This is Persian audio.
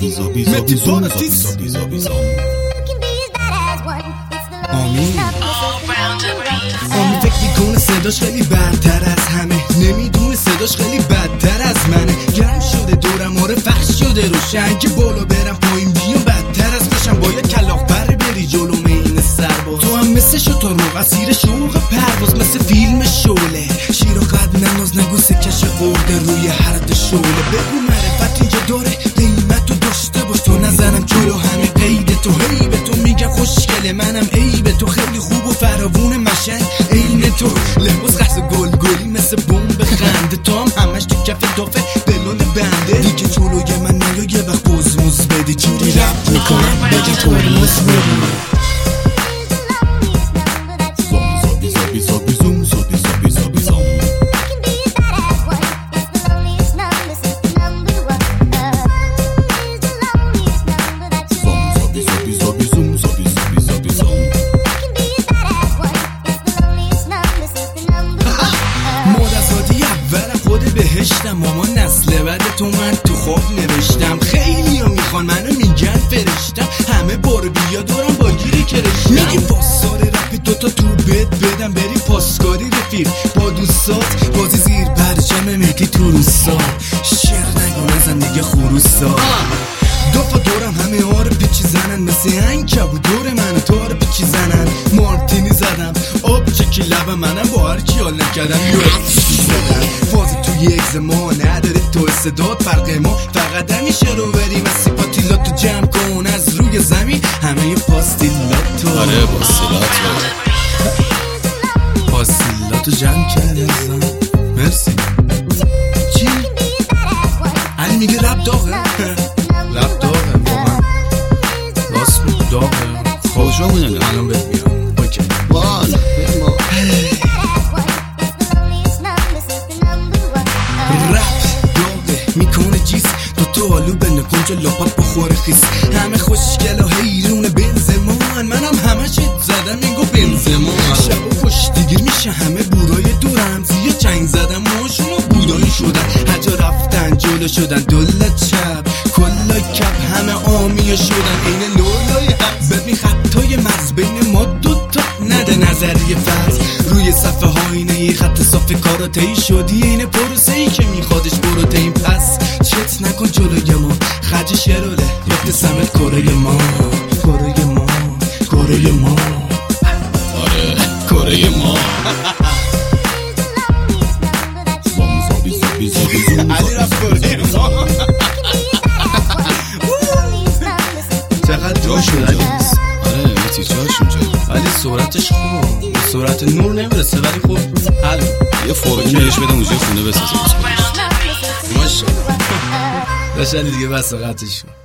آمی فکر میکنه صداش خیلی برتر از همه، نمیدونه صداش خیلی بدتر از منه. گرم شده دورم، آره فحش شده روشن، که بالا برم پایین بیام بدتر از باشم. باید کلاغ بر بری جلو این سرباز. تو هم مثل شطور موقع سیر شوق پرواز، مثل فیلم شعله. شیر و قد نناز نگو سکش قرده روی حرد شعله. بگو معرفت اینجا داره قیمت رو داشته باش، تو نزنم جلو همه قید تو. هی به تو میگم خوشگله، منم ای به تو خیلی خوب و فراوون مشن عین تو. لباس قصد گلی مثل بمب خنده، تو هم همش تو کف دافه بلون بنده. دیگه جلوی من نیا یه وقت بزموز بدی، جوری رپ میکنم بگه ترمز بدی. ماما نسل بعد تو من تو خواب نوشتم. خیلی ها میخوان منو میگن فرشتم، همه بار بیا دورم با گیری کرشتم. میگی پاسار رپی دوتا تو بدم بری پاسکاری رفیق با دوستات. بازی زیر پرچم مهدی تو روستا، شعر نگو نزن دیگه خروستا. دوفا دورم همه آره پیچی زنن، مثل این کبو دور من تار پیچی زنن. مارتینی زدم آب چکی لبم، منم با هر کی حال نکردم فازی توی یک زمان نداره تو صدات. فرق ما فقط همیشه رو بریم از سیپاتیلاتو جمع کن از روی زمین، همه پاستیلاتو. آره پاستیلاتو جمع کرده ازم. مرسی. چی؟ علی میگه رب داغه؟ رب داغه واقعا، راست میگه داغه. خوشا بودن الان بهت میام. اوکی بالا میکنه جیس تو آلو بنه کنجا لاپات بخوره خیس. همه خوشگل و حیرونه بنزمان، منم همه شد زدم میگو بنزمان. شب و خوش دیگه میشه همه بورای دورم، زیه چنگ زدم ماشونو بودایی شدن. حجا رفتن جلو شدن دلت چپ کلا کپ، همه آمیه شدن این لولای حبس. ببین خطای مرز بین ما دوتا نده نظریه فرض. روی صفحه های خط صاف کاراتهی شدی این پروسه‌ای که میخوادش پروتئین. پس چت نکن جلوی ما، خرج شروله یفت سمت کره ما. کره ما کره ما آره کره ما. علی رفت کره ما. چقدر جا شد علی. آره میتی جاش اونجا، ولی سرعتش خوبه، سرعت نور نمیرسه ولی خوب حل. یه فورکی بهش بدم اونجا خونه بسازه. ماشاءالله داشتن دیگه بس قطعش.